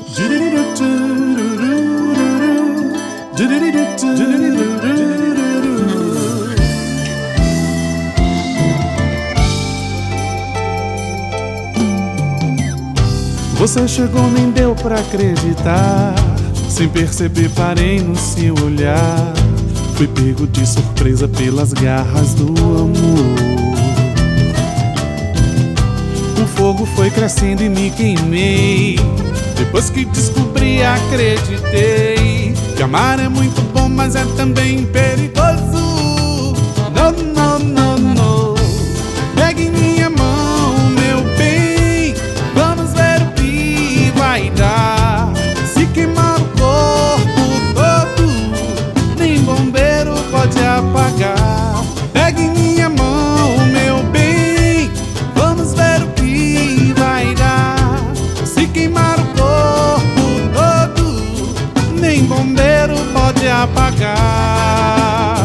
Você chegou, nem deu pra acreditar. Sem perceber, parei no seu olhar. Fui pego de surpresa pelas garras do amor. O fogo foi crescendo e me queimei. Depois que descobri, acreditei que amar é muito bom, mas é também perigoso. Não, não, não, não. Pegue minha mão, meu bem. Vamos ver o que vai dar. Se queimar o corpo todo, nem bombeiro pode apagar. Pegue minha mão, meu bem. Vamos ver o que vai dar. Se queimar o corpo todo, nem bombeiro pode apagar.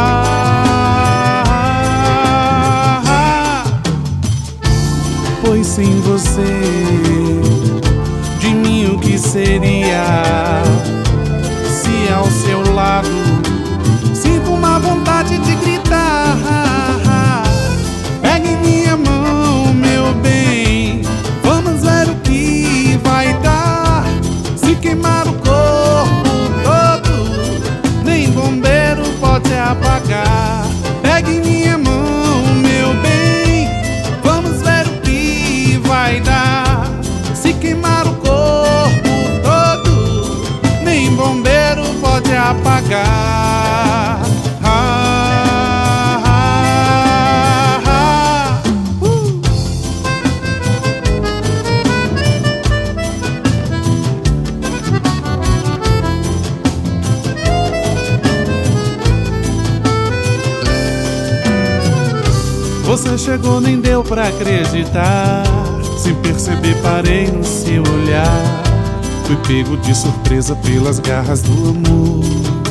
Pois sem você, de mim o que seria? Se ao seu lado sinto uma vontade de gritar. Pegue minha mão, meu bem. Vamos ver o que vai dar. Se queimar o corpo todo, nem bombeiro pode apagar. Pegue minha mão, meu bem. Vamos ver o que vai dar. Se queimar o corpo todo, nem bombeiro pode apagar. Você chegou, nem deu pra acreditar. Sem perceber, parei no seu olhar. Fui pego de surpresa pelas garras do amor.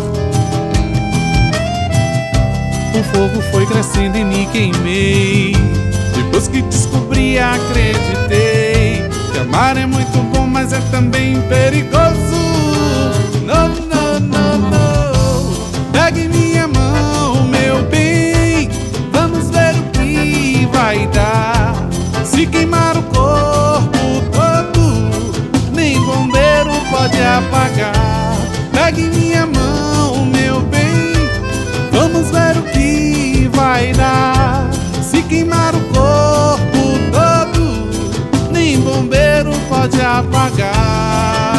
O fogo foi crescendo e me queimei. Depois que descobri, acreditei que amar é muito bom, mas é também perigoso. Não, não, não, não. Pegue minha mão, meu bem. Vamos ver o que vai dar. Se queimar o corpo todo, nem bombeiro pode apagar. Pegue minha mão, meu bem. Vamos ver o que vai dar. Se queimar o corpo todo, nem bombeiro pode apagar.